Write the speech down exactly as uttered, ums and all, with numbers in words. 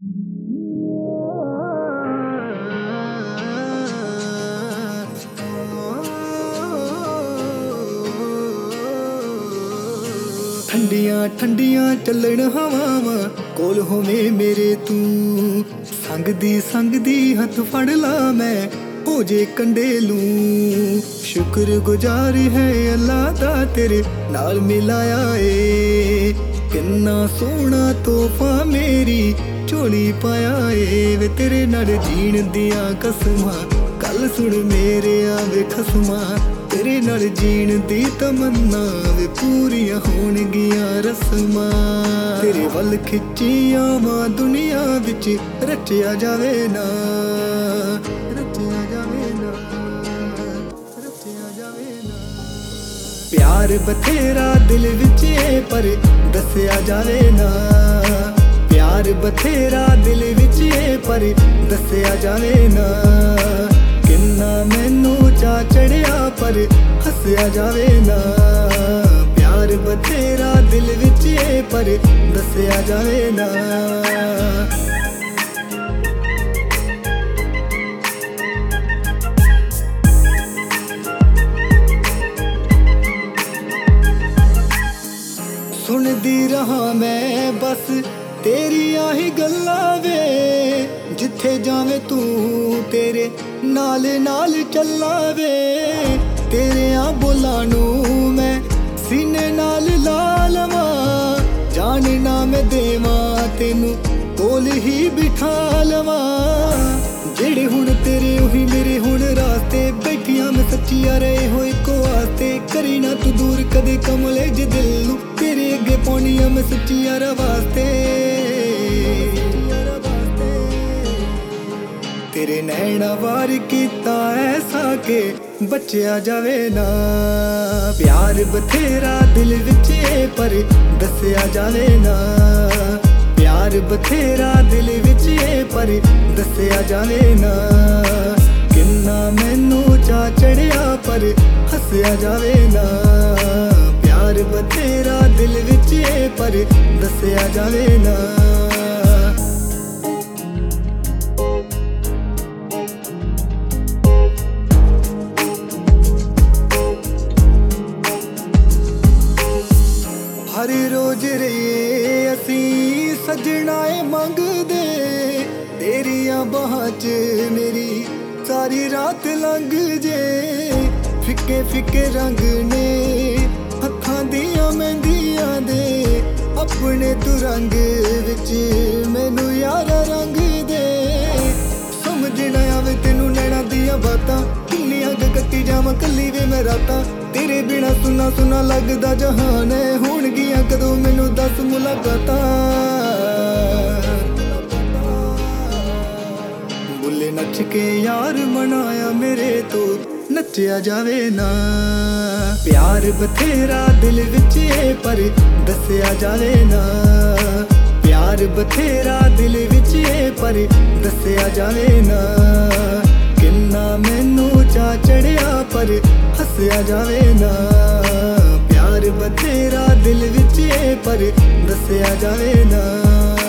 ठंडियां ठंडियां चलन हवावां कोल होवे मेरे तू संगदी संगदी हथ फड़ ला मैं हो जे कंडेलू शुक्र गुजार है अल्लाह दा तेरे नाल मिलाया ए किन्ना सोहना तोहफा मेरी झोली पाया ए वे तेरे नाल जीण दियां कसमां गल सुन मेरे आवे खसमां तेरे नाल जीण दी तमन्ना वे पूरियां होणगियां रस्मां तेरे वल खिच्चियां मां दुनिया विच रचिया जावे ना रचिया जावे ना रचिया जावे ना प्यार बथेरा दिल विच ए पर दसिया जावे ना प्यार बथेरा दिल विच ए पर दसिया जावे ना किन्ना मैनू चा चढ़िया पर हसिया जावे ना प्यार बथेरा दिल विच ए पर दसिया जावे ना सुनदी रहा मैं बस तेरी आही गल्लां वे जिथे जावे तू तेरे नाल नाल चला वे तेरे आ बोलां नू मैं सीने नाल ला लवां जान ना मैं देवां तेनू कोल ही बिठा लवां जेड़े हुण तेरे ओही मेरे हुण रास्ते बैठियां मैं सच्चिया रहे हो इको वास्ते करी ना तू दूर कदे कमले जे दिल नू तेरे अगे पौनियां मैं सच्चिया वास्ते तेरे नैना वार कीता ऐसा के बचिया जावे ना प्यार बथेरा दिल विच ए पर दसिया जावे ना प्यार बथेरा दिल विच ए पर दसिया जावे ना किन्ना मैनू चा चढ़िया पर हसिया जावे ना प्यार बथेरा दिल विच ए पर दसिया जावे ना हर रोज रहिए असी सजना ए मंगदे तेरिया बाहां च मेरी सारी रात लंघ जे फिके फिके रंग ने हत्थां दियां मेहंदियां दे अपने तू रंग विच मैनू यारा रंग दे समझ ना आवे तेनू नैना दियां बातां किन्नियां क कट्टी जावां कल्ली वे मैं रातां तेरे बिना सुना सुना लगदा जहान है होणगियां कदों मैनू दस मुलाकातां बुले नच के यार मनाया मेरे तो नचिया जावे ना प्यार बथेरा दिल विच ए पर दसिया जावे ना प्यार बथेरा दिल विच ए पर दसिया जावे ना किन्ना मैनू चा चढ़िया पर हसिया जावे ना प्यार बथेरा दिल विच ए पर दसिया जावे ना।